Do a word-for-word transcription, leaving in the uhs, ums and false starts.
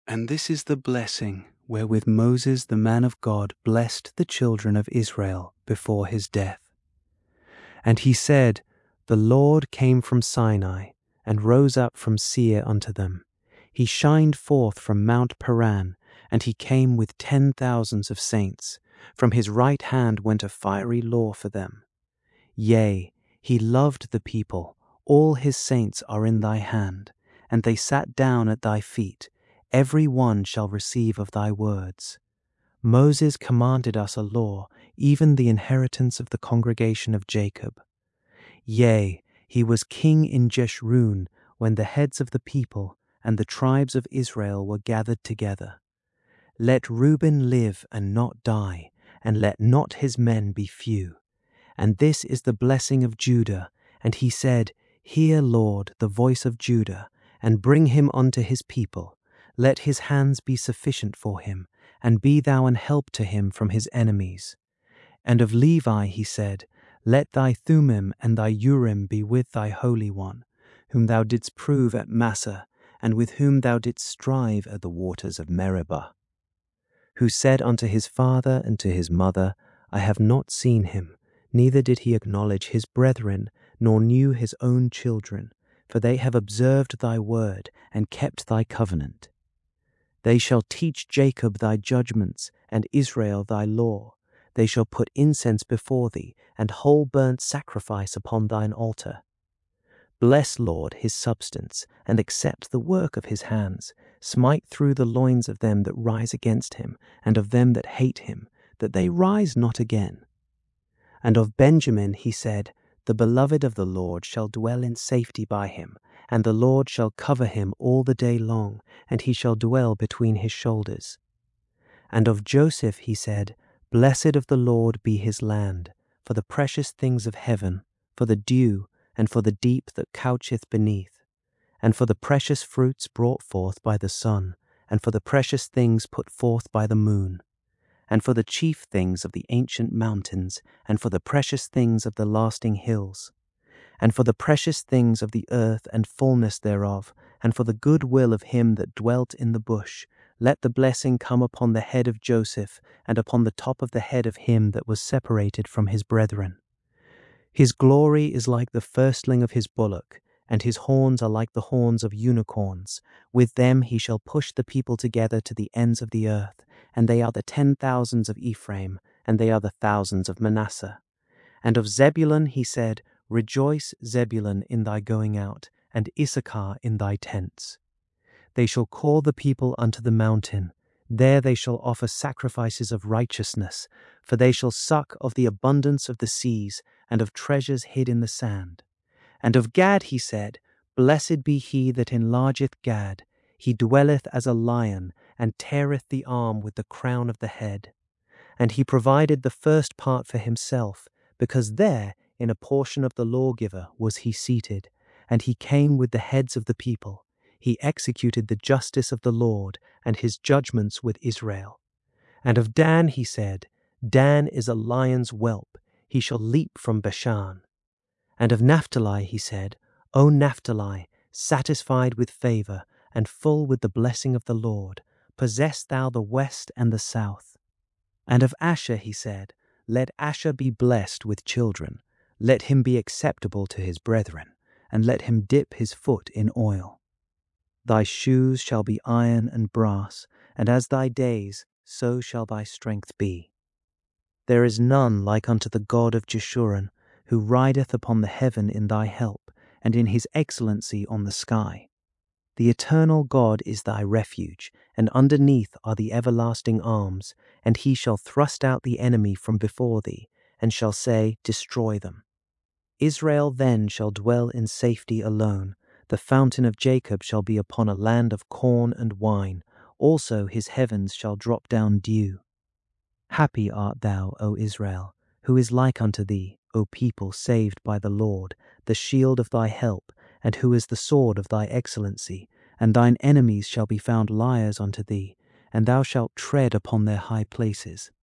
And this is the blessing wherewith Moses the man of God blessed the children of Israel before his death. And he said, The Lord came from Sinai, and rose up from Seir unto them. He shined forth from Mount Paran, and he came with ten thousands of saints. From his right hand went a fiery law for them. Yea, he loved the people, all his saints are in thy hand, and they sat down at thy feet. Every one shall receive of thy words. Moses commanded us a law, even the inheritance of the congregation of Jacob. Yea, he was king in Jeshurun, when the heads of the people and the tribes of Israel were gathered together. Let Reuben live and not die, and let not his men be few. And this is the blessing of Judah. And he said, Hear, Lord, the voice of Judah, and bring him unto his people. Let his hands be sufficient for him, and be thou an help to him from his enemies. And of Levi he said, Let thy Thummim and thy Urim be with thy Holy One, whom thou didst prove at Massah, and with whom thou didst strive at the waters of Meribah. Who said unto his father and to his mother, I have not seen him, neither did he acknowledge his brethren, nor knew his own children, for they have observed thy word, and kept thy covenant. They shall teach Jacob thy judgments, and Israel thy law. They shall put incense before thee, and whole burnt sacrifice upon thine altar. Bless, Lord, his substance, and accept the work of his hands. Smite through the loins of them that rise against him, and of them that hate him, that they rise not again. And of Benjamin he said, The beloved of the Lord shall dwell in safety by him, and the Lord shall cover him all the day long, and he shall dwell between his shoulders. And of Joseph he said, Blessed of the Lord be his land, for the precious things of heaven, for the dew, and for the deep that coucheth beneath, and for the precious fruits brought forth by the sun, and for the precious things put forth by the moon, and for the chief things of the ancient mountains, and for the precious things of the lasting hills, and for the precious things of the earth and fullness thereof, and for the good will of him that dwelt in the bush. Let the blessing come upon the head of Joseph, and upon the top of the head of him that was separated from his brethren. His glory is like the firstling of his bullock, and his horns are like the horns of unicorns. With them he shall push the people together to the ends of the earth, and they are the ten thousands of Ephraim, and they are the thousands of Manasseh. And of Zebulun he said, Rejoice, Zebulun, in thy going out, and Issachar in thy tents. They shall call the people unto the mountain. There they shall offer sacrifices of righteousness, for they shall suck of the abundance of the seas, and of treasures hid in the sand. And of Gad he said, Blessed be he that enlargeth Gad. He dwelleth as a lion, and teareth the arm with the crown of the head. And he provided the first part for himself, because there, in a portion of the lawgiver, was he seated, and he came with the heads of the people. He executed the justice of the Lord, and his judgments with Israel. And of Dan he said, Dan is a lion's whelp, he shall leap from Bashan. And of Naphtali he said, O Naphtali, satisfied with favour, and full with the blessing of the Lord, possess thou the west and the south. And of Asher he said, Let Asher be blessed with children, let him be acceptable to his brethren, and let him dip his foot in oil. Thy shoes shall be iron and brass, and as thy days, so shall thy strength be. There is none like unto the God of Jeshurun, who rideth upon the heaven in thy help, and in his excellency on the sky. The eternal God is thy refuge, and underneath are the everlasting arms, and he shall thrust out the enemy from before thee, and shall say, Destroy them. Israel then shall dwell in safety alone. The fountain of Jacob shall be upon a land of corn and wine. Also his heavens shall drop down dew. Happy art thou, O Israel, who is like unto thee, O people saved by the Lord, the shield of thy help, and who is the sword of thy excellency. And thine enemies shall be found liars unto thee, and thou shalt tread upon their high places.